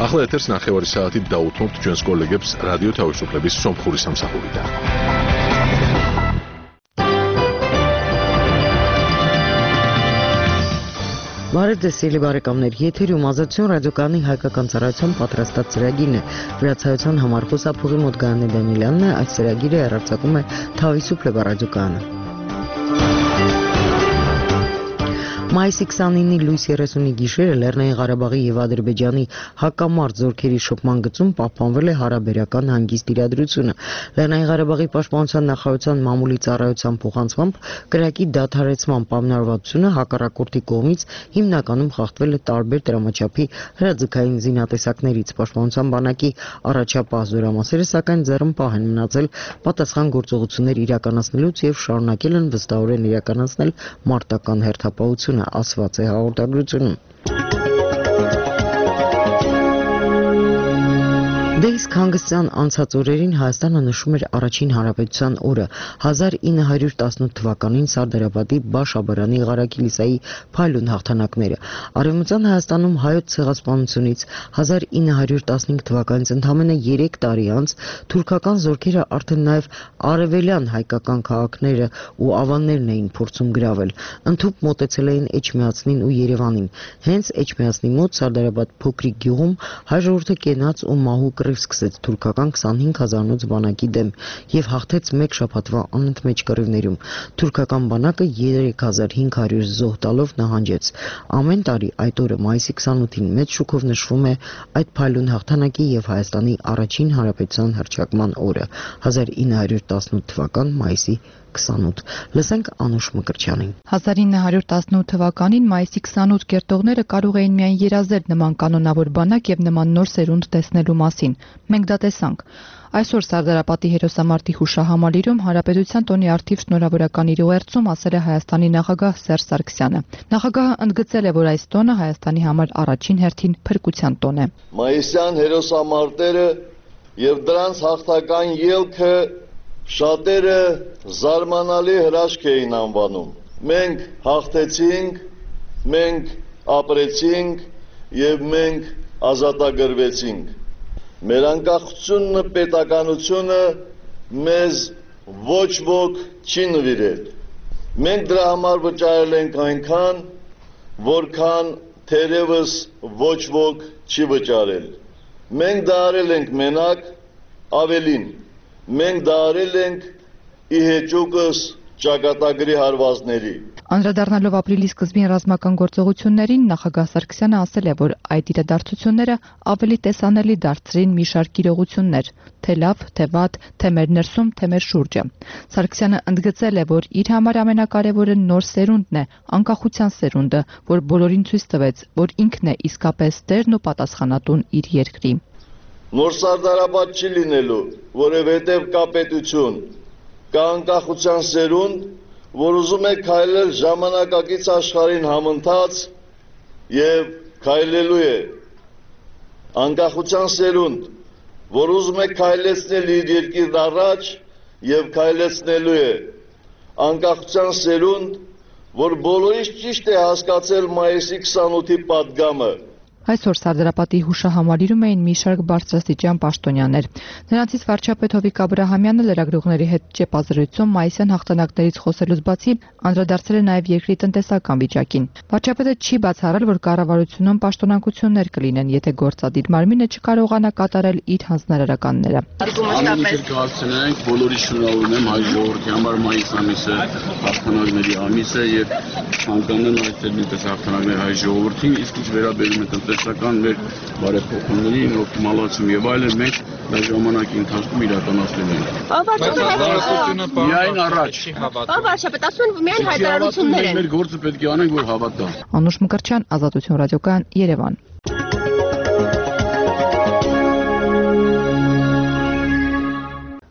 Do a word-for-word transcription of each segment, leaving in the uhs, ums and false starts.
ახლა ეთერს ნახევარი საათით დაუთმობთ ჩვენს კოლეგებს რადიო თავისუფლების სომხური სამსახურიდან. Բարև ձեզ սիրելի բարեկամներ, եթերում ազատություն ռադիոկայանի հայկական ծառայության պատրաստած ծրագիրն է։ Վրացայության համար խոսափողի մոտ Գայանե Դանիելյանն է, այս ծրագիրը հեռարձակում է Թավիսուփլե ռադիոկայանը։ Մայիսի քսանինի լույս երեսունի գիշերը Լեռնային Ղարաբաղի եւ Ադրբեջանի հակամարտ զորքերի շփման գծում պահպանվել է հարաբերական հանգիստ իրադրությունը։ Լեռնային Ղարաբաղի պաշտպանության նախարարության մամուլի ծառայության փոխանցմամբ կրակի դադարեցման պայմանավորվածությունը հակառակորդի կողմից հիմնականում խախտվել է տարբեր դրամաչափի հրաձգային զինատեսակներից։ Պաշտպանության բանակի առաջապահ զորամասերը սակայն ձեռնպահ են մնացել պատասխան գործողություններ իրականացնելուց եւ շարունակել են վստահորեն իրականացնել մարտական հերթապահություն, ասված է հաղորդագրությունում։ Դե իսկ հանգստյան անցած օրերին Հայաստանը նշում էր առաջին հանրապետության օրը։ հազար ինը հարյուր տասնութ թվականին Սարդարապետի Բաշ-Աբարանի Ղարաքիլիսայի փայլուն հաղթանակները։ Արևմտյան Հայաստանում հայոց ցեղասպանությունից հազար ինը հարյուր տասնհինգ թվականից ընդամենը երեք տարի անց թուրքական զորքերը արդեն նաև արևելյան հայկական քաղաքները ու ավաններն էին փորձում գրավել։ Ընդհուպ մոտեցել էին Էջմիածնին ու Երևանին։ Հենց Էջմիածնի մոտ Սարդարապետ փոքրիկ գյուղում հայ ժողովուրդը կենաց ու մահու սկսեց թուրքական քսանհինգ հազարանոց բանակի դեմ եւ հաղթեց մեկ շաբաթվա անընդմեջ կռիվներում։ Թուրքական բանակը երեք հազար հինգ հարյուր զոհ տալով նահանջեց։ Ամեն տարի այդ օրը մայիսի քսանութին մեծ շուկով նշվում է այդ փայլուն հաղթանակի եւ Հայաստանի առաջին հանրապետության հռչակման օրը՝ հազար ինը հարյուր տասնութ թվական մայիսի քսանութ։ Լսենք Անուշ Մկրտչյանին։ հազար ինը հարյուր տասնութ թվականին մայիսի քսանութ կերտողները կարող էին միայն երազել նման կանոնավոր բանակ եւ նման նոր սերունդ տեսնելու մասին։ Մենք դա տեսանք։ Այսօր Սարդարապետի հերոսամարտի հուշահամալիրում Հանրապետության տոնի արդիվ շնորհավորական իր ուղերձում ասել է Հայաստանի նախագահ Սերժ Սարգսյանը։ Նախագահը ընդգծել է, որ այս տոնը Հայաստանի համար առաջին հերթին փրկության տոն է։ Մայիսյան հերոսամարտերը եւ դրանց հաղթական ելքը շատերը զարմանալի հրաշք էին անվանում։ Մենք հաղթեցինք, մենք ապրեցինք եւ մենք ազատագրվեցինք։ Մեր անկախությունը, պետականությունը մեզ ոչ ոք չի նվիրել։ Մենք դրա համար վճարել ենք այնքան, որքան թերևս ոչ ոք չի վճարել։ Մենք դա արել ենք մենակ, ավելին, մենք դա արել ենք ի հեճուկս ճակատագրի հարվածների։ Անդրադառնալով ապրիլի սկզբին ռազմական գործողություններին, նախագահ Սարգսյանը ասել է, որ այդ իրադարձությունները ավելի տեսանելի դարձրին մի շարք իրողություններ, թե լավ, թե վատ, թե մեր ներսում, թե մեր շուրջը։ Սարգսյանը ընդգծել է, որ իր համար ամենակարևորը նոր սերունդն է, անկախության սերունդը, որ բոլորին ցույց տվեց, որ ինքն է իսկապես տերն ու պատասխանատուն իր երկրի։ Նոր Սարդարապետ չի լինելու, որովհետև կա պետություն, կա անկախության սերունդ, որ ուզում է քայլել ժամանակակից աշխարհին համընթաց եւ քայլելու է անկախության սերունդ, որ ուզում է քայլեցնել իր երկիրն առաջ եւ քայլեցնելու է անկախության սերունդ, որ բոլորից ճիշտ է հասկացել մայիսի քսանութի պատգամը։ Այսօր Սարդարապետի հուշահամալիրում էին մի շարք բարձրաստիճան պաշտոնյաներ։ Նրանցից վարչապետ Հովիկ Աբրահամյանը լրագրողների հետ ճեպազրույցում մայիսյան հաղթանակներից խոսելուց բացի անդրադարձել է նաև երկրի տնտեսական վիճակին։ Վարչապետը չի բացառել, որ կառավարությունում պաշտոնակություններ կլինեն, եթե գործադիր մարմինը չկարողանա կատարել իր հանձնարարականները։ Կհասցնենք բոլորի շնորհավորում հայ ժողովրդի համար մայիս ամիսը հաղթանակների ամիս է եւ ցանկանում եմ այստեղ նույնպես հաղթանակներ հայ ժողովրդին, իսկ ինչ վերաբերում է տնտեսական մեր բարեփոխումներին, օպտիմալացում եւ այլն, մենք դա ժամանակի ընթացքում իրականացնել ենք։ Միայն առաջ։ Վարչապետ, ասում են միայն հայտարարություններ են։ Մեր գործը պետք է անենք, որ հավատա։ Անուշ Մկրտչյան, Ազատություն ռադիոկայան, Երևան։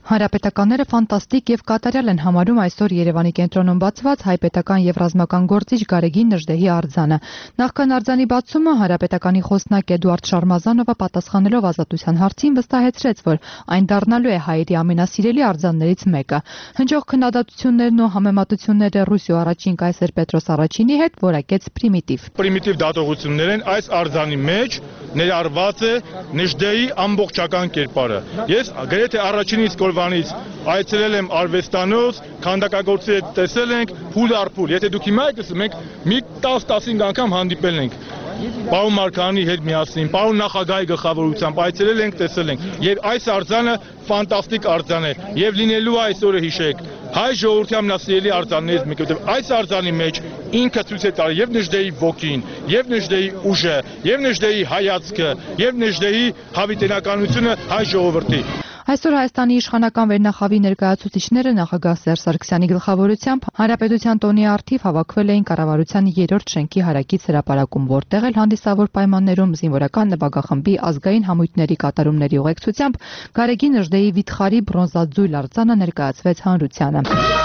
Հանրապետականները ֆանտաստիկ եւ կատարյալ են համարում այսօր Երևանի կենտրոնում բացված հայպետական եւ ռազմական գործիչ Գարեգին Նժդեհի արձանը։ Նախքան արձանի բացումը Հանրապետականի խոսնակ Էդուարդ Շարմազանովը պատասխանելով ազատության հարցին վստահեցրեց, որ այն դառնալու է հայերի ամենասիրելի արձաններից մեկը։ Հնչող քննադատություններն ու համեմատությունները Ռուսիո առաջին կայսեր Պետրոս առաջինի հետ որակեց պրիմիտիվ։ Պրիմիտիվ դատողություններ են այս արձանի մեջ ներառված է Նժդեհի ամբողջական կերպարը։ Ես գրեթե առաջինից օրվանից այցելել եմ արվեստանոց, քանդակագործի հետ տեսել ենք փուլ առ փուլ։ Եթե դուք հիմա եք տեսնում, մենք մի տասը-տասնհինգ անգամ հանդիպել ենք պարոն Մարգարյանի հետ միասին, պարոն նախագահի գլխավորությամբ այցելել ենք, տեսել ենք։ Եվ այս արձանը ֆանտաստիկ արձան է եւ լինելու այսօրը հիշեք հայ ժողովրդի ամենասիրելի արձաններից մեկը, որտեղ այս արձանի մեջ ինքը ցույց է տալի եւ Նժդեհի ոգին, եւ Նժդեհի ուժը, եւ Նժդեհի հայացքը, եւ Նժդեհի հավիտենականությունը հայ ժողովրդի։ Այսօր Հայաստանի իշխանական վերնախավի ներկայացուցիչները նախագահ Սերժ Սարգսյանի գլխավորությամբ Հանրապետության տոնի առթիվ հավաքվել էին կառավարության երրորդ շենքի հարակից հրապարակում, որտեղ էլ հանդիսավոր պայմաններում զինվորական նվագախմբի ազգային համույթների կատարումների ուղեկցությամբ Գարեգին Նժդեհի վիթխարի բրոնզաձույլ արձանը ներկայացվեց հանրությանը։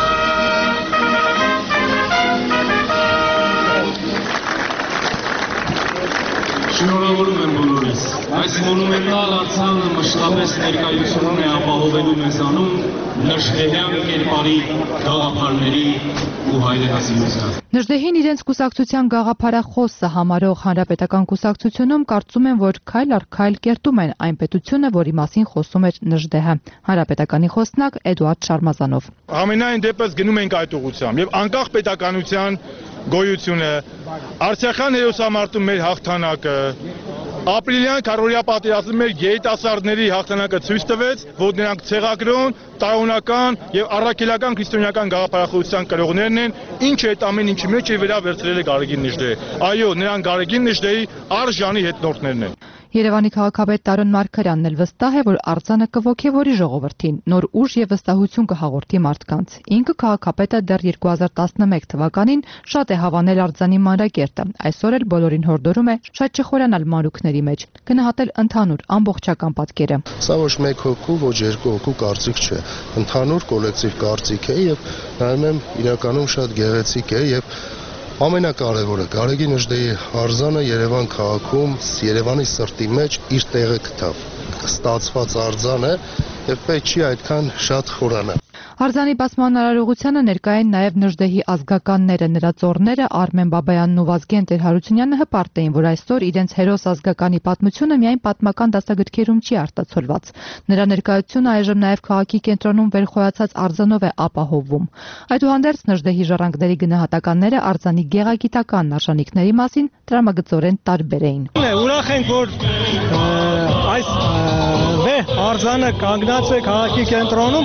Շնորհավորում եմ բոլորիս։ Այս մոնումենտալ արձանը մշտապես ներկայությունն է ապահովելու մեզանում Նժդեհյան կերպարի գաղափարների ու հայրենասիրության։ Նժդեհին իրենց կուսակցության գաղափարախոսը համարող Հանրապետական կուսակցությունում կարծում են, որ քայլ առ քայլ կերտում են այն պետությունը, որի մասին խոսում էր Նժդեհը։ Հանրապետականի խոսնակ Էդուարդ Շարմազանով։ Ամենայն դեպս գնում ենք այդ ուղղությամբ եւ անկախ պետականության գոյությունը, Արցախյան հերոսամարտում մեր հաղթանակը, ապրիլյան քարորիա պատերազմում մեր երիտասարդների հաղթանակը ցույց տվեց, որ նրանք ցեղագրոն, տարօրինական եւ առաքելական քրիստոնեական գաղափարախոսության կրողներն են, ինչը այդ ամեն ինչի մեջ է վրա վերցրել է Գարեգին Նժդեհը։ Այո, նրանք Գարեգին Նժդեհի արժանի հետնորդներն են։ Երևանի քաղաքապետ Տարոն Մարգարյանն էլ վստահ է, որ արձանը կոգևորի ժողովրդին, նոր ուժ եւ վստահություն կհաղորդի մարդկանց։ Ինքը քաղաքապետը դեռ երկու հազար տասնմեկ թվականին շատ է հավանել արձանի մանրակերտը։ Այսօր էլ բոլորին հորդորում է շատ չխորանալ մանրուքների մեջ, գնահատել ընդհանուր ամբողջական պատկերը։ Սա ոչ մեկ հոգու, ոչ երկու հոգու կարծիք չէ, ընդհանուր կոլեկտիվ կարծիք է եւ նայում եմ իրականում շատ գեղեցիկ է եւ ամենակարևորը Գարեգին Նժդեհի արձանը Երևան քաղաքում, Երևանի սրտի մեջ իր տեղը գտավ։ Ստացված արձան է եւ պետք չի այդքան շատ խորանալ։ Արձանի բացման արարողությանը ներկա են նաև Նժդեհի ազգականները, նրա ծոռները Արմեն Բաբայանն ու Վազգեն Տեր-Հարությունյանը հպարտ էին, որ այսօր իրենց հերոս ազգականի պատմությունը միայն պատմական դասագրքերում չի արտացոլված։ Նրա ներկայությունը այժմ նաև քաղաքի կենտրոնում վերխոյացած արձանով է ապահովվում։ Այդուհանդերձ Նժդեհի ժառանգների գնահատականները արձանի գեղագիտական արժանինքների մասին տրամագծորեն տարբեր էին։ Ուրախ ենք, որ այս վեհ արձանը կանգնած է քաղաքի կենտրոնում։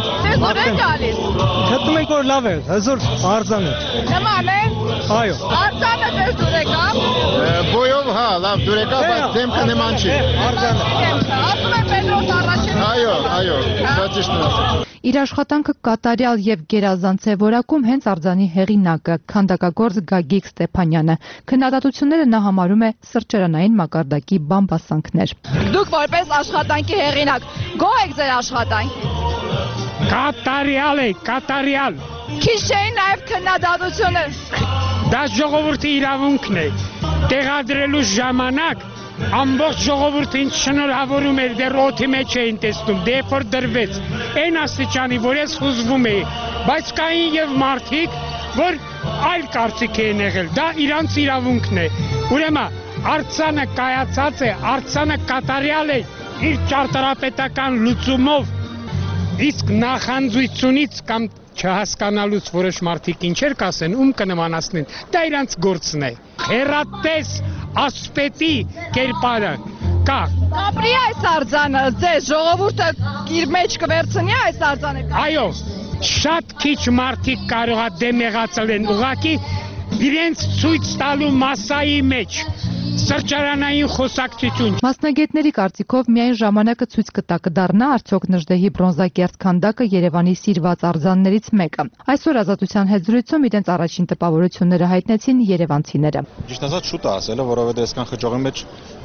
Գտնում ենք, որ լավ է, հզոր արձան է։ Նման է։ Այո։ Արձանը ձեզ դուր եկավ։ Բոյով հա, լավ դուր եկավ, բայց դեմքը նման չի։ Արձանը։ Ասում են Պետրոս առաջին։ Այո, այո, դա ճիշտ է։ Իր աշխատանքը կատարյալ եւ գերազանց է որակում հենց արձանի հեղինակը, քանդակագործ Գագիկ Ստեփանյանը։ Քննադատությունները նա համարում է սրճարանային մակարդակի բամբասանքներ։ Դուք որպես աշխատանքի հեղինակ գոհ եք ձեր աշխատանքից։ Կատարյալ է, կատարյալ։ Քիչ չէին նաև քննադատությունը։ Դա ժողովրդի իրավունքն է։ Տեղադրելու ժամանակ ամբողջ ժողովուրդին շնորհավորում էր, դեռ օդի մեջ էին տեսնում, դե երբ որ դրվեց, այն աստիճանի, որ ես հուզվում էի, բայց կային եւ մարդիկ, որ այլ կարծիք էին եղել, դա իրանց իրավունքն է։ Ուրեմն արձանը կայացած է, արձանը կատարյալ է իր ճարտարապետական լուծումով, իսկ նախանձությունից կամ չհասկանալուց որոշ մարդիկ ինչեր կասեն, ում կնմանացնեն, դա իրանց գործն է։ Հեռատես ասպետի կերպարը կա։ Ապրի այս արձանը, ձեզ ժողովուրդը իր մեջ կվերցնի այս արձանը։ Այո, շատ քիչ մարդիկ կարող է դեմ եղածել են, ուղղակի իրենց ցույց տալու մասայի մեջ սրճարանային խոսակցություն։ Մասնագետների կարծիքով միայն ժամանակը ցույց կտա կդառնա արդյոք Նժդեհի բրոնզակերտ քանդակը Երևանի սիրված արձաններից մեկը։ Այսօր Ազատության հետ զրույցում իրենց առաջին տպավորությունները հայտնեցին երևանցիները։ Ճիշտ ասած շուտ է ասելը, որովհետև այսքան խճողի մեջ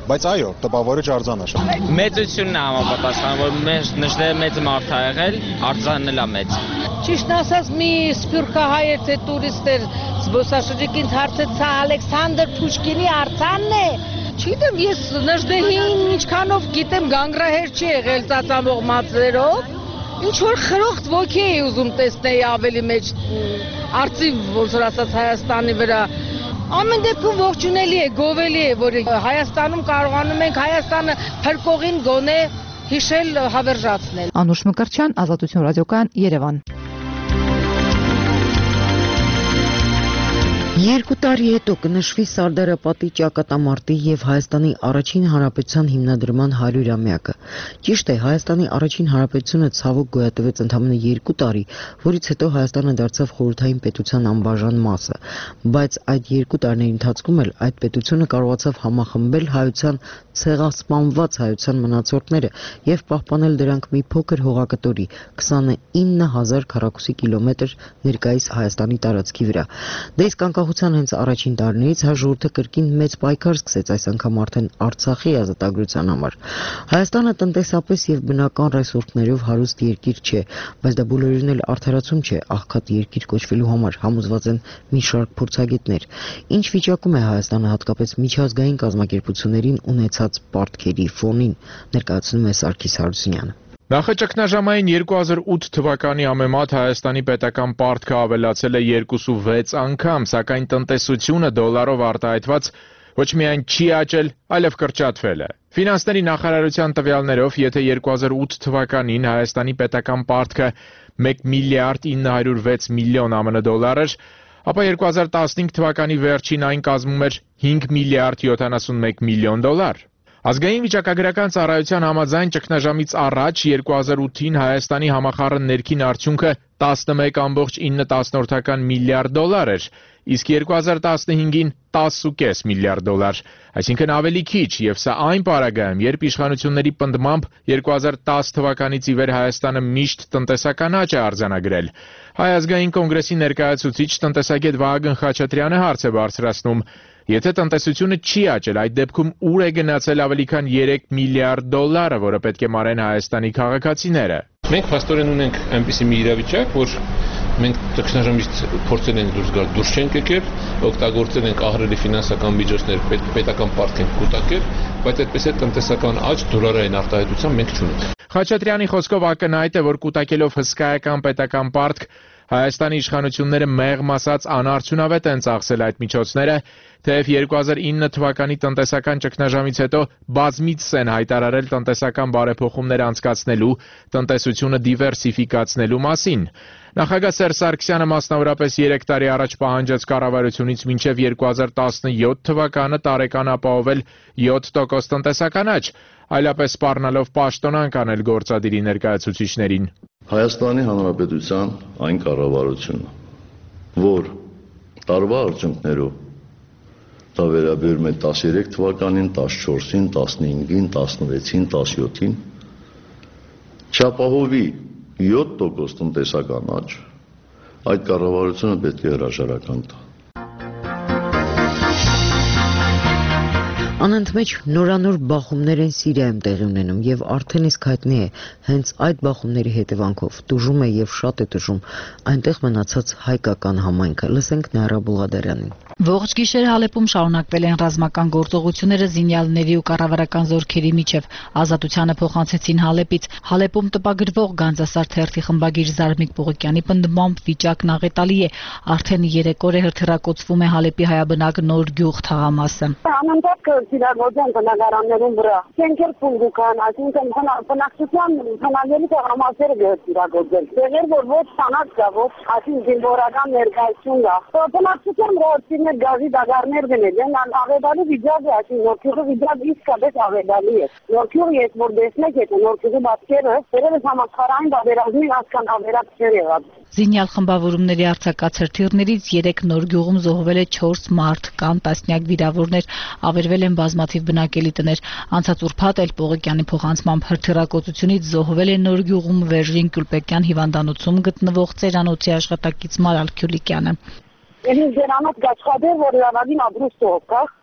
բայց այո, տպավորիչ արձան է։ Մեծությունն է համապատասխան, որ մեր նժդեը մեծ մարդ է եղել, արձանն էլ է մեծ։ Ճիշտ ասած, մի սփյուռքահայ էր, թե տուրիստ էր, զբոսաշրջիկ ինձ հարցեց, Ալեքսանդր Պուշկինի արձանն է։ Չգիտեմ, ես նժդեհին ինչքանով գիտեմ, գանգրահեր չի եղել ծածամող մածերով։ Ինչ որ խրոխտ ոգի էի ուզում տեսնել ավելի մեջ, արծիվ, ոնց որ ասած, Հայաստանի վրա։ Ամեն դեպքում ողջունելի է, գովելի է, որ Հայաստանում կարողանում ենք Հայաստանը փրկողին գոնե հիշել, հավերժացնել։ Անուշ Մկրտչյան, Ազատություն ռադիոկայան, Երևան։ Երկու տարի հետո կնշվի Սարդարապատի ճակատամարտի եւ Հայաստանի առաջին հանրապետության հիմնադրման հարյուրամյակը։ Ճիշտ է, Հայաստանի առաջին հանրապետությունը ցավոք գոյատևեց ընդամենը երկու տարի, որից հետո Հայաստանը դարձավ խորհրդային պետության անբաժան մասը, բայց այդ երկու տարիների ընթացքում էլ այդ պետությունը կարողացավ համախմբել հայության ցեղասպանված հայության մնացորդները եւ պահպանել դրանք մի փոքր հողակտորի քսանինը հազար քառակուսի կիլոմետր ներկայիս Հայաստանի տարածքի վրա։ Դե իսկ անկախության հենց առաջին տարիներից հայ ժողովուրդը կրկին մեծ պայքար սկսեց այս անգամ արդեն Արցախի ազատագրության համար։ Հայաստանը տնտեսապես եւ բնական ռեսուրսներով հարուստ երկիր չէ, բայց դա բոլորին էլ արդարացում չէ աղքատ երկիր կոչվելու համար, համոզված են մի շարք փորձագետներ։ Ինչ վիճակում է Հայաստանը հատկապես միջազգային կազմակերպություններին ունեցած պարտքերի ֆոնին, ներկայացնում է Սարգիս Հարությունյանը։ Նախաճգնաժամային երկու հազար ութ թվականի համեմատ Հայաստանի պետական պարտքը ավելացել է երկուսուվեց անգամ, սակայն տնտեսությունը դոլարով արտահայտված ոչ միայն չի աճել, այլև կրճատվել է։ Ֆինանսների նախարարության տվյալներով, եթե երկու հազար ութ թվականին Հայաստանի պետական պարտքը մեկ միլիարդ ինը հարյուր վեց միլիոն ԱՄՆ դոլար էր, ապա երկու հազար տասնհինգ թվականի վերջին այն կազմում էր հինգ միլիարդ յոթանասունմեկ միլիոն դոլար։ Ազգային վիճակագրական ծառայության համաձայն ճգնաժամից առաջ երկու հազար ութին Հայաստանի համախառն ներքին արդյունքը տասնմեկ կόμma ինը միլիարդ դոլար էր, իսկ երկու հազար տասնհինգին տասը կόμma պենս միլիարդ դոլար, այսինքն ավելի քիչ, եւ սա այն պարագայում, երբ իշխանությունների պնդմամբ երկու հազար տասը թվականից ի վեր Հայաստանը միշտ տնտեսական աճ է արձանագրել։ Հայ ազգային կոնգրեսի ներկայացուցիչ տնտեսագետ Վահագն Խաչատրյանը հարց է բարձրացնում. Եթե տնտեսությունը չի աճել, այդ դեպքում ուր է գնացել ավելի քան երեք միլիարդ դոլարը, որը պետք է մարեն Հայաստանի քաղաքացիները։ Մենք փաստորեն ունենք այնպիսի մի իրավիճակ, որ մենք ճգնաժամից փորձել ենք դուրս գալ, դուրս չենք եկել, օգտագործել ենք ահռելի ֆինանսական միջոցներ, պետական պարտք ենք կուտակել, բայց այդպես է տնտեսական աճ դոլարային արտահայտության մենք չունենք։ Խաչատրյանի խոսքով ակնհայտ է, որ կուտակելով հսկայական պետական պարտք Հայաստանի իշխանությունները մեղմ ասած անարդյունավետ են ծախսել այդ միջոցները, թեև երկու հազար ինը թվականի տնտեսական ճգնաժամից հետո բազմիցս են հայտարարել տնտեսական բարեփոխումներ անցկացնելու, տնտեսությունը դիվերսիֆիկացնելու մասին։ Նախագահ Սերժ Սարգսյանը մասնավորապես երեք տարի առաջ պահանջեց կառավարությունից մինչև երկու հազար տասնյոթ թվականը տարեկան ապահովել յոթ տոկոս տնտեսական աճ, այլապես սպառնալով պաշտոնանկ անել գործադիրի ներկայացուցիչներին։ Հայաստանի Հանրապետության այն կառավարությունը, որ տարվա արդյունքներով դա վերաբերում է տասներեք թվականին, տասնչորսին, տասնհինգին, տասնվեցին, տասնյոթին, չապահովի յոթ տոկոս տնտեսական աճ, այդ կառավարությունը պետք է հրաժարական տա։ Անընդմեջ նորանոր բախումներ են Սիրիայում տեղի ունենում եւ արդեն իսկ հայտնի է հենց այդ բախումների հետևանքով տուժում է եւ շատ է տուժում այնտեղ մնացած հայկական համայնքը։ Լսենք Նայրա Բուլղադարյանին։ Ողջ գիշեր Հալեպում շարունակվել են ռազմական գործողությունները զինյալների ու կառավարական զորքերի միջև։ Ազատությանը փոխանցեցին Հալեպից։ Հալեպում տպագրվող Գանձասար թերթի խմբագիր Զարմիկ Պողոկյանի պնդմամբ վիճակն աղետալի է։ Արդեն երեք օր է հրթիռակոծվում է Հալեպի հայաբնակ Նոր Գյուղ թաղամասը։ Անընդհատ կիրագործեն բնակարաններում վրա։ Շենքեր փուլուկան, այսինքն բնակչության հնագելի թաղամասերը կիրագործեն։ Դեղեր որ ոչ սանած կա, ոչ այսինքն զինվորական ներկայություն կա։ Բնակչության ռոհտին գազի դագարներ գնել են, աղետալի վիճակ է, այսինքն Նորքյուղի վիճակը իսկապես աղետալի է։ Նորքյուղը ես որ տեսնեք, եթե Նորքյուղի բացքերը դերևս համակարգային բادرազմի հասկան ավերակ չեր եղած։ Զինյալ խմբավորումների արձակած հրթիռներից երեք Նոր Գյուղում զոհվել է չորս մարդ, կան տասնյակ վիրավորներ, ավերվել են բազմաթիվ բնակելի տներ։ Անցած ուրբաթ էլ Պողոկյանի փոխանցմամբ հրթիռակոծությունից զոհվել է Նոր Գյուղում Վերժին Գյուլպեկյան հիվանդանոցում գտնվող ծերանոցի աշխատակից Մարալ Քյուլիկյանը։ Ես դրանով գաչխադեր, որ լավագին աբրուստով կա,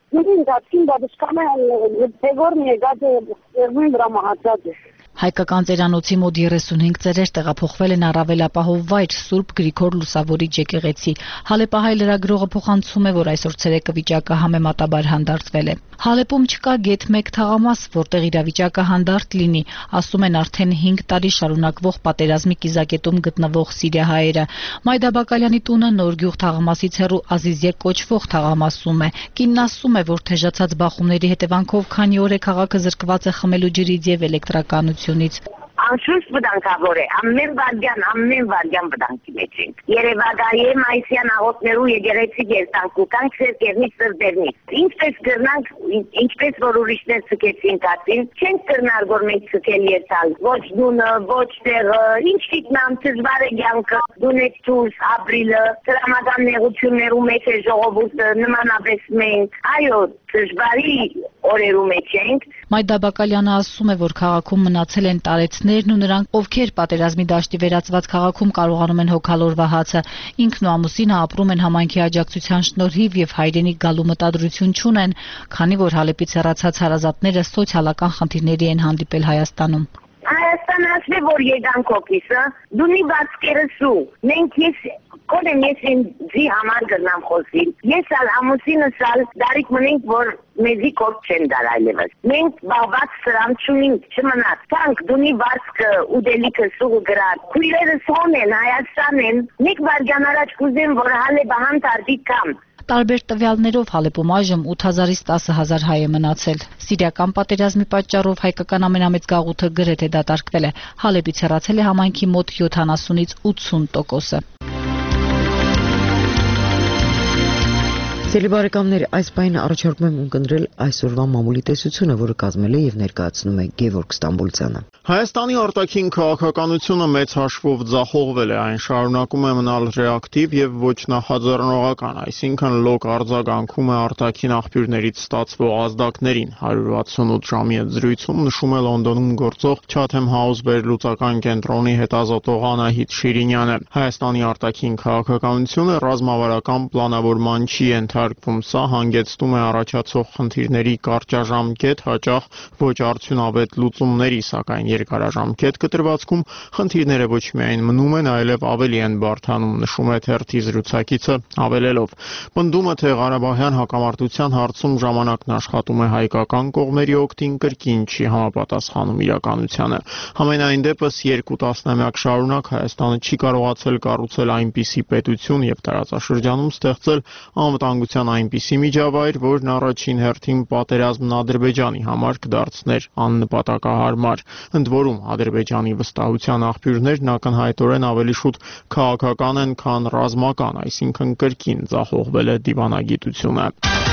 Դին դատին բադսկամը դեգոր մեգա երբին դրամահացած է։ Հայկական ծերանոցի մոտ երեսունհինգ ծերեր տեղափոխվել են առավել ապահով վայր Սուրբ Գրիգոր Լուսավորիչ եկեղեցի։ Հալեպահայ լրագրողը փոխանցում է, որ այսօր ցերեկը վիճակը համեմատաբար հանդարտվել է։ Հալեպում չկա գեթ մեկ թաղամաս, որտեղ իրավիճակը հանդարտ լինի, ասում են արդեն հինգ տարի շարունակվող պատերազմի կիզակետում գտնվող սիրիահայերը։ Մայդա Բակալյանի տունը Նորգյուղ թաղամասից հեռու Ազիզիե կոչվող թաղամասում է։ Կինն ասում է, որ թեժացած բախումների հետևանքով քանի օր է քաղաքը զրկված է խմելու ջրից եւ էլեկտրականությունից։ Անշուշտ վտանգավոր է, ամեն վարդյան, ամեն վարդյան վտանգի մեջ ենք։ Երևակայե մայիսյան աղոտներու եկեղեցի երտանք ու կանք սերկերնից սրդերնից։ Ինչպես կրնանք, ինչպես որ ուրիշներ ցկեցին կացին, չենք կրնար որ մենք ցկել երթալ։ Ոչ դունը, ոչ տեղը, ինչ դիտնամ դժվար է կյանքը, դունեց դուրս ապրիլը, դրամական նեղություններու մեջ է ժողովուրդը, նմանապես մենք։ Այո, դժվարի օրերու մեջ ենք։ Մայդա Բակալյանը ասում է, որ քաղաքում մնացել են տարեցներն ու նրանք, ովքեր պատերազմի դաշտի վերածված քաղաքում կարողանում են հոգալորվա հացը։ Ինքն ու ամուսինը ապրում են համայնքի աջակցության շնորհիվ եւ հայրենիք գալու մտադրություն չունեն, քանի որ Հալեպից հեռացած հարազատները սոցիալական խնդիրների են հանդիպել Հայաստանում։ Հայաստանը ասվե, որ եկանք օքիսը, դունի բացկերսու, մենք ես կոնեմ ես ինձի համար գրնամ խոսիլ, ես ալ ամուսինս ալ դարիք մնենք, որ մեզի կորդ չեն դար այլևս, մենք բաղված սրամ չունինք, չմնաց, թանք դունի բացկը ուդելիքը սուղը գրար, քույրերս հոն են, Հայաստան են, մեկ վարգյան առաջ կուզեմ, որ Հալեպը հանդարտի կամ, Տարբեր տվյալներով Հալեպում այժմ ութ հազարից տասը հազար հայ է մնացել։ Սիրիական պատերազմի պատճառով հայկական ամենամեծ գաղութը գրեթե դատարկվել է։ Հալեպից հեռացել է համայնքի մոտ յոթանասունից ութսուն տոկոսը։ Սիրելի բարեկամներ, այս պահին առաջարկում եմ ունկնդրել այսօրվա մամուլի տեսությունը, որը կազմել է եւ ներկայացնում է Գևորգ Ստամբուլցյանը։ Հայաստանի արտաքին քաղաքականությունը մեծ հաշվով ձախողվել է, այն շարունակում է մնալ ռեակտիվ եւ ոչ նախաձեռնողական, այսինքն լոկ արձագանքում է արտաքին աղբյուրներից ստացվող ազդակներին։ հարյուր վաթսունութ ժամի հետ զրույցում նշում է Լոնդոնում գործող Chatham House վերլուծական կենտրոնի հետազոտող Անահիտ Շիրինյանը։ Հայաստանի արտաքին քաղաքականությունը ռազմավարական պլանավորման չի ենթարկվում, սա հանգեցնում է առաջացող խնդիրների կարճաժամկետ, հաճախ ոչ արդյունավետ լուծումների, սակայն երկարաժամկետ կտրվածքում խնդիրները ոչ միայն մնում են, այլև ավելի են բարդանում, նշում է թերթի զրուցակիցը, ավելելով. Պնդումը, թե Ղարաբաղյան հակամարտության հարցում ժամանակն աշխատում է հայկական կողմերի օգտին, կրկին չի համապատասխանում իրականությանը։ Համենայն դեպս երկու տասնամյակ շարունակ Հայաստանը չի կարողացել կառուցել այնպիսի պետություն եւ տարածաշրջանում ստեղծել անվտանգության այնպիսի միջավայր, որն առաջին հերթին պատերազմն Ադրբեջանի համար կդարձներ աննպատակահարմար։ Ընդ որում Ադրբեջանի վստահության աղբյուրներն ակնհայտորեն ավելի շուտ քաղաքական են, քան ռազմական, այսինքն կրկին ձախողվել է դիվանագիտությունը։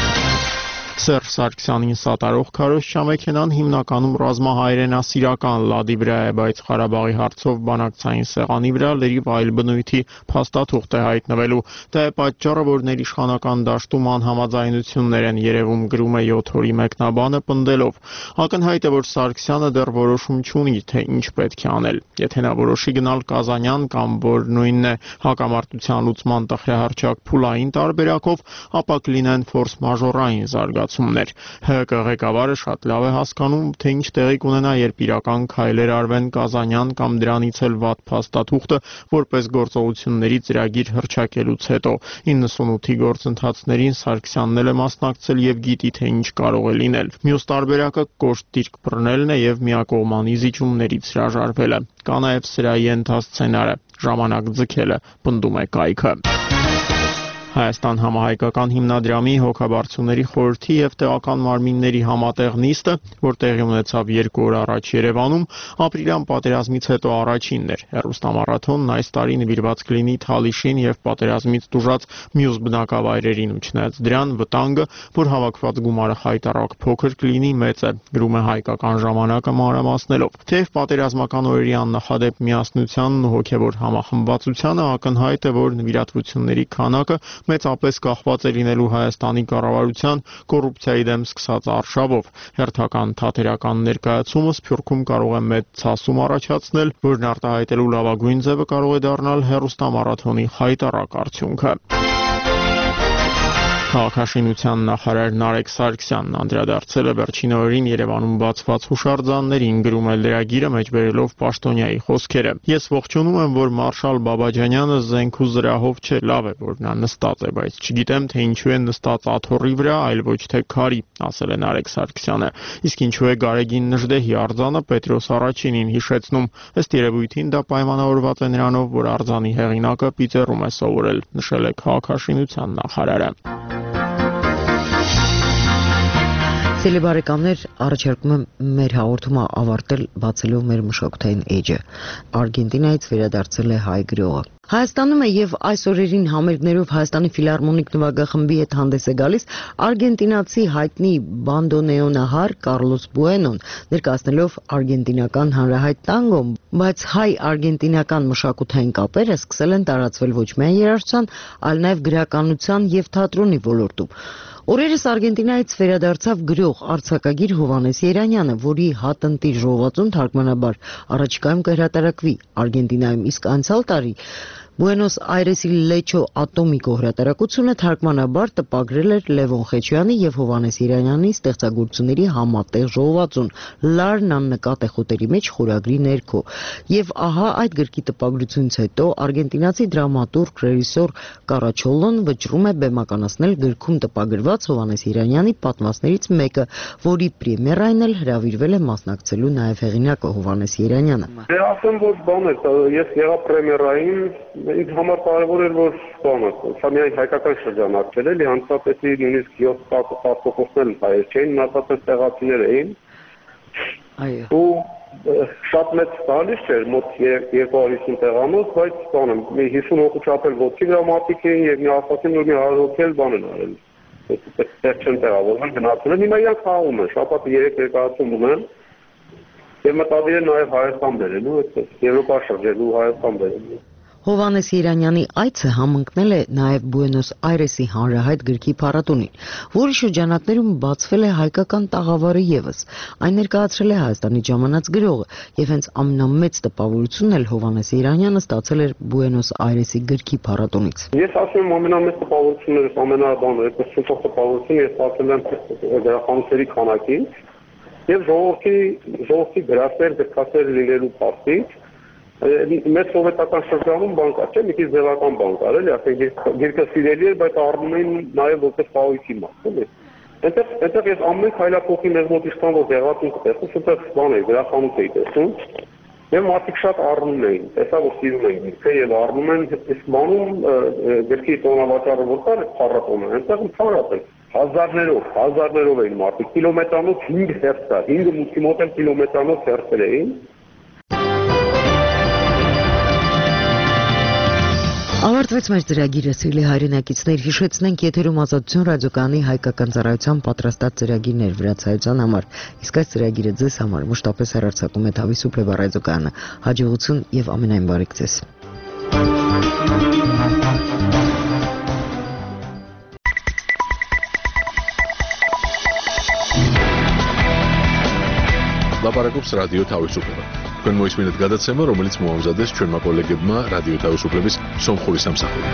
Սերժ Սարգսյանին սատարող քարոզչամեքենան հիմնականում ռազմահայրենասիրական լադի վրա է, բայց Ղարաբաղի հարցով բանակցային սեղանի վրա լրիվ այլ բնույթի փաստաթուղթ է հայտնվելու։ Դա է պատճառը, որ ներիշխանական դաշտում անհամաձայնություններ են երևում, գրում է յոթ օրի մեկնաբանը, պնդելով. ակնհայտ է, որ Սարգսյանը դեռ որոշում չունի, թե ինչ պետք է անել։ Եթե նա որոշի գնալ Կազանյան կամ որ նույնն է հակամարտության լուծման տխրահարճակ փուլային տարբերակով, ապա կլինեն ֆորս-մաժորային զարգացումներ։ ՀԿ ղեկավարը շատ լավ է հասկանում, թե ինչ տեղի կունենա, երբ իրական քայլեր արվեն Կազանյան կամ դրանից էլ վատ փաստաթուղթը որպես գործողությունների ծրագիր հռչակելուց հետո։ իննսունութի գործընթացներին Սարգսյանն էլ է մասնակցել եւ գիտի, թե ինչ կարող է լինել։ Մյուս տարբերակը կոշտ դիրք բռնելն է եւ միակողմանի զիջումներից հրաժարվելը։ Կա նաեւ սրայի ենթասցենարը, ժամանակ ձգելը, պնդում է կայքը։ Հայաստան համահայկական հիմնադրամի հոգաբարձուների խորհրդի եւ տեղական մարմինների համատեղ նիստը, որ տեղի ունեցավ երկու օր առաջ Երևանում, ապրիլյան պատերազմից հետո առաջինն էր։ Հեռուստամարաթոնն այս տարի նվիրված կլինի Թալիշին եւ պատերազմից տուժած մյուս բնակավայրերին, ու չնայած դրան վտանգը, որ հավաքված գումարը խայտառակ փոքր կլինի, մեծ է, գրում է Հայկական ժամանակը մանրամասնելով։ Թեև պատերազմական օրերի աննախադեպ միասնությանն ու հոգեվոր համախմբվածությանը ակնհայտ է, որ նվիրատվությունների քանակը մեծապես կախված է լինելու Հայաստանի կառավարության կոռուպցիայի դեմ սկսած արշավով։ Հերթական թատերական ներկայացումը Սփյուռքում կարող է մեծ ցասում առաջացնել, որն արտահայտելու լավագույն ձևը կարող է դառնալ հեռուստամարաթոնի խայտառակ արդյունքը։ Քաղաքաշինության նախարար Նարեկ Սարգսյանն անդրադարձել է վերջին օրերին Երևանում բացված հուշարձաններին, գրում է լրագիրը մեջբերելով Պաշտոնյայի խոսքերը։ Ես ողջունում եմ, որ Մարշալ Բաբաջանյանը զենք ու զրահով չէ, լավ է, որ նա նստած է, բայց չգիտեմ, թե ինչու է նստած աթոռի վրա, այլ ոչ թե քարի, ասել է Նարեկ Սարգսյանը։ Իսկ ինչու է Գարեգին Նժդեհի արձանը Պետրոս Առաջինին հիշեցնում։ Ըստ երևույթին դա պայմանավորված է նրանով, որ արձանի հեղինակը Պիտերում է սովորել, նշել է քաղաքաշինության նախարարը։ Սիրելի բարեկամներ, առաջարկում եմ մեր հաղորդումը ավարտել բացելով մեր մշակութային էջը։ Արգենտինայից վերադարձել է հայ գրողը։ Հայաստանում է եւ այս օրերին համերգներով Հայաստանի ֆիլհարմոնիկ նվագախմբի հետ հանդես է գալիս արգենտինացի հայտնի բանդոնեոնահար Կառլոս Բուենոն, ներկայացնելով արգենտինական հանրահայտ տանգոն, բայց հայ-արգենտինական մշակութային կապերը սկսել են տարածվել ոչ միայն երաժշտության, այլ նաեւ գրականության եւ թատրոնի ոլորտում։ Օրերս Արգենտինայից վերադարձավ գրող արձակագիր Հովհաննես Երանյանը, որի հատնտիր ժողովածուն թարգմանաբար առաջիկայում կհրատարակվի Արգենտինայում, իսկ անցյալ տարի Բուենոս Այրեսի Լեչո Ատոմիկո հրատարակությունը թարգմանաբար տպագրել էր Լևոն Խեչյանի եւ Հովհաննես Երանյանի ստեղծագործությունների համատեղ ժողովածուն «Լարն աննկատ է խոտերի մեջ» խորագրի ներքո։ Եվ ահա այդ գրքի տպագրությունից հետո արգենտինացի դրամատուրգ ռեժիսոր Կարաչոլոն վճռում է բեմականացնել գրքում տպագրված Հովհաննես Երանյանի պատմվածներից մեկը, որի պրեմիերային էլ հրավիրվել է մասնակցելու նաեւ հեղինակը Հովհաննես Երանյանը։ Դե ասեմ, որ բան է, ես եղա պրեմիերային ինձ համար կարևոր էր, որ բանը, սա միայն հայկական շրջանակ չէր, էլի հանցապետի նույնիսկ յոթ տասնոցն հայեր չէին, մնացածը տեղացիներ էին։ Այո։ Ու շատ մեծ տալիս չէր, մոտ երկու հարյուր հիսուն տեղանոց, բայց բանը, մի հիսուն հոգու չափել ոտքի վրա մարդիկ էին եւ մի ասացին, որ մի հարյուր հոգի էլ բան են արել։ Այդպես չեն տեղավորվել, գնացել են, հիմա իրանք խաղում են, շաբաթը երեք ներկայացում ունեն։ Եվ մտադիր են նաեւ Հայաստան բերելու, այդպես Եվրոպա շրջելու Հայաստան բերելու։ Հովհաննես Երանյանի այցը համընկնել է նաև Բուենոս Այրեսի հանրահայտ գրքի փառատոնին, որի շրջանակներում բացվել է հայկական տաղավարը ևս։ Այն ներկայացրել է Հայաստանի ժամանած գրողը, եւ հենց ամենամեծ տպավորությունն էլ Հովհաննես Երանյանը ստացել էր Բուենոս Այրեսի գրքի փառատոնից։ Ես ասում եմ ամենամեծ տպավորություններս, ամենաբանը, այդպես շուտով տպավորություն ես ստացել եմ գրախանութերի քանակից եւ ժողովրդի ժողովրդի գրասեր գրքասեր լինելու փաստից։ Մեր սովետական շրջանում բան կա, չէ՞, մի քիչ ձևական բան կար, էլի, ասենք գիրքը սիրելի էր, բայց առնում էին նաև որպես խաղողի մաս, էլի։ Այնտեղ այնտեղ ես ամեն քայլափոխի մեզ մոտ իշխան որ դեղացում կտեսնում, շուտով բան է, գրախանութ էի տեսնում, եւ մարդիկ շատ առնում էին, տեսա որ սիրում են գիրքը եւ առնում են, իսկ բանում գրքի տոնավաճառը որ կար, փառատոնը, այնտեղ փառատոն հազարներով, հազարներով էին մարդիկ, կիլոմետրանոց հինգ հերթ կար, հինգ մուտքի մոտ էլ կիլոմետրանոց հերթեր էին։ Ավարտվեց մեր ծրագիրը, սիրելի հայրենակիցներ, հիշեցնենք եթերում Ազատություն ռադիոկայանի հայկական ծառայության պատրաստած ծրագիրներ վրացայության համար, իսկ այս ծրագիրը ձեզ համար մշտապես հեռարձակում է Թավիսուփլեվա ռադիոկայանը։ Հաջողություն եւ ամենայն բարիք ձեզ։ Լապարակობს ռադիո Թավիսուփլեվա։ Თქვენ მოისმინეთ გადაცემა, რომელიც მოამზადეს ჩვენმა კოლეგებმა რადიო თავისუფლების სომხური სამსახური.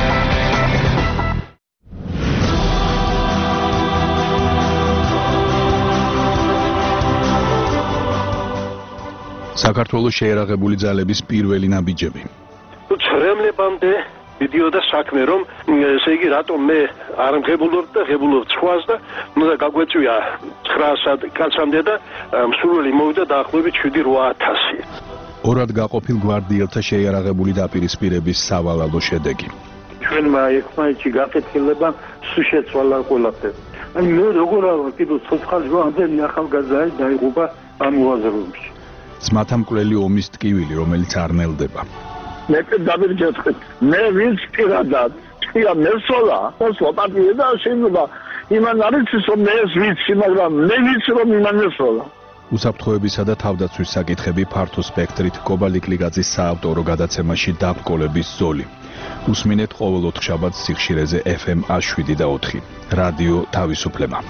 საქართველოს შეერაღებული ძალების პირველი ნაბიჯები. ცრემლებამდე მიდიოდა საქმე, რომ ესე იგი რატომ მე არ მღებულობ და ღებულობ ცხვას და უნდა გაგვეწვია ცხრაასად კაცამდე და მსურველი მოვიდა დაახლოებით შვიდი რვა ათასი. ორად გაყოფილ გვარდიელთა შეიარაღებული დაპირისპირების სავალალო შედეგი. ჩვენმა ერთმანეთში გაკეთილება სულ შეცვალა ყველაფერი. აი მე როგორ არა კიდევ ცოცხალი ამდენი ახალგაზრდა დაიღუპა ამ უაზროებში. ძმათა მკვლელი ომის ტკივილი, რომელიც არ ნელდება. მე დავირჯეთქეთ. მე ვინც პირადად თქვია მესოლა, სლოპატია და შეიძლება იმან არის რომ მე ვიცი, მაგრამ მე ვიცი რომ იმან მესოლა. უსაფრთხოებისა და თავდაცვის საკითხები ფართო სპექტრით კობალიკ ლიგაძის საავტორო გადაცემაში დაბრკოლების ზოლი. უსმინეთ ყოველ ოთხშაბათს სიხშირეზე ეფ ემ შვიდ და ოთხი. რადიო თავისუფლება.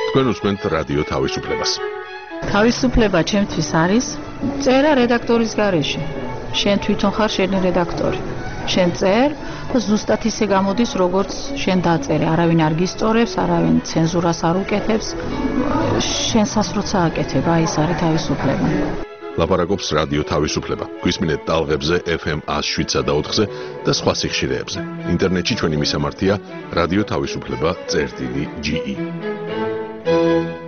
თქვენ უსმენთ რადიო თავისუფლებას. თავისუფლება ჩემთვის არის წერა რედაქტორის გარეშე. შენ თვითონ ხარ შენი რედაქტორი. შენ წერ და ზუსტად ისე გამოდის, როგორც შენ დაწერე. არავინ არ გისწორებს, არავინ ცენზურას არ უკეთებს. შენსაც როცა აკეთებ, აი ეს არის თავისუფლება. ლაპარაკობს რადიო თავისუფლება. გვისმინეთ ტალღებზე ეფ ემ one oh seven და ოთხზე და სხვა სიხშირეებზე. ინტერნეტში ჩვენი მისამართია რადიო თავისუფლება წერტილი ჯი ი.